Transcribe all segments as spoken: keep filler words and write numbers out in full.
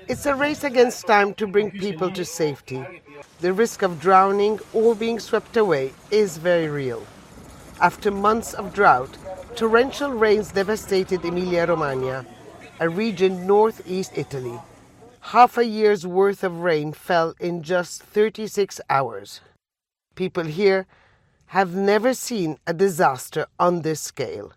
It's a race against time to bring people to safety. The risk of drowning or being swept away is very real. After months of drought, torrential rains devastated Emilia-Romagna, a region northeast Italy. Half a year's worth of rain fell in just thirty-six hours. People here have never seen a disaster on this scale.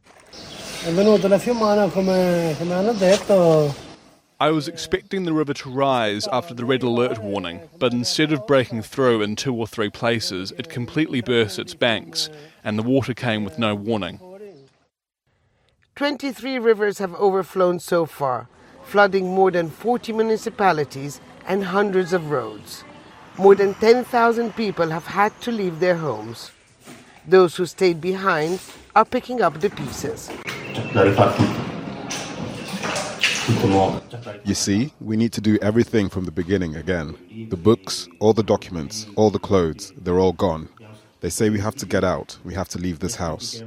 I was expecting the river to rise after the red alert warning, but instead of breaking through in two or three places, it completely burst its banks, and the water came with no warning. twenty-three rivers have overflown so far, flooding more than forty municipalities and hundreds of roads. More than ten thousand people have had to leave their homes. Those who stayed behind are picking up the pieces. You see, we need to do everything from the beginning again. The books, all the documents, all the clothes, they're all gone. They say we have to get out, we have to leave this house.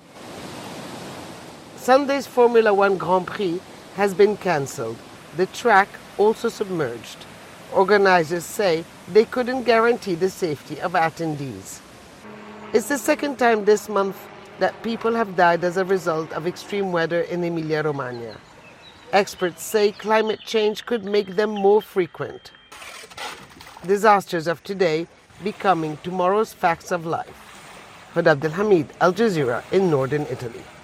Sunday's Formula One Grand Prix has been cancelled. The track also submerged. Organizers say they couldn't guarantee the safety of attendees. It's the second time this month that people have died as a result of extreme weather in Emilia-Romagna. Experts say climate change could make them more frequent. Disasters of today becoming tomorrow's facts of life. Huda Abdelhamid, Al Jazeera in northern Italy.